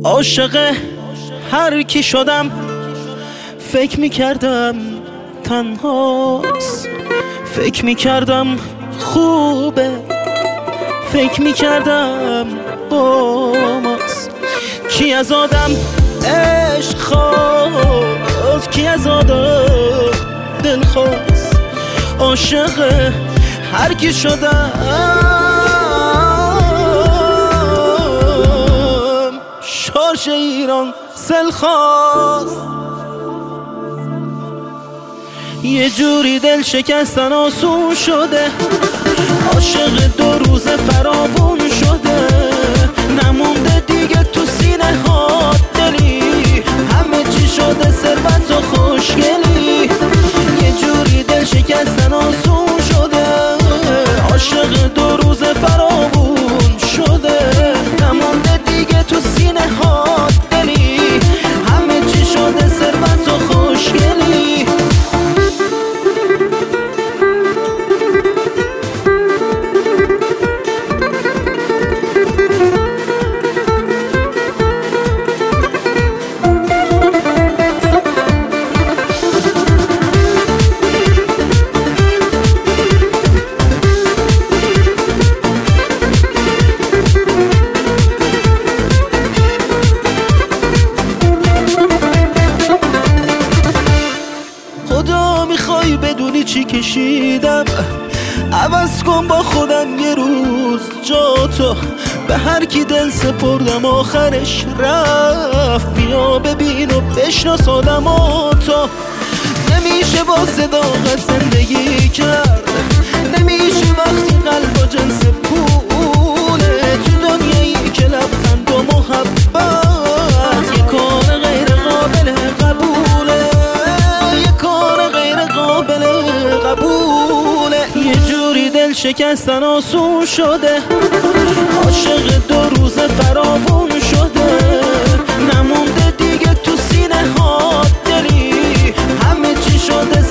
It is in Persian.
عاشق هر کی شدم فکر میکردم تنهاست، فکر میکردم خوبه، فکر میکردم با ماست. کی از آدم عشق خواست، کی از آدم دل خواست. عاشق هر کی شدم شارژ ایران سل خواست. یه جوری دل شکستن آسون شده، عاشق 2 روز فراوون شده، نمونده دیگه تو سینه ها دلی، همه چی شده ثروت و خوشگلی. یه جوری دل شکستن آسون شده، عاشق 2 روز فراوون شده، نمونده دیگه تو سینه ها دلی، همه چی شده ثروت و خوشگلی. میخوای بدونی چی کشیدم؟ عوض کن با خودم یه روز جا تو، به هر کی دل سپردم آخرش رفت. بیا ببین و بشناس آدمو تو، نمیشه با صداقت زندگی کرد، نمیشه وقتی قلب و جنس پوله، تو دنیایی که لبخند و محبت یه کار غیر قابل قبوله، یه کار غیر قابل قبوله. یه جوری دل شکستن آسون شده، عاشق 2 روز فراوون شده، نمونده دیگه تو سینه ها دلی، همه چی شده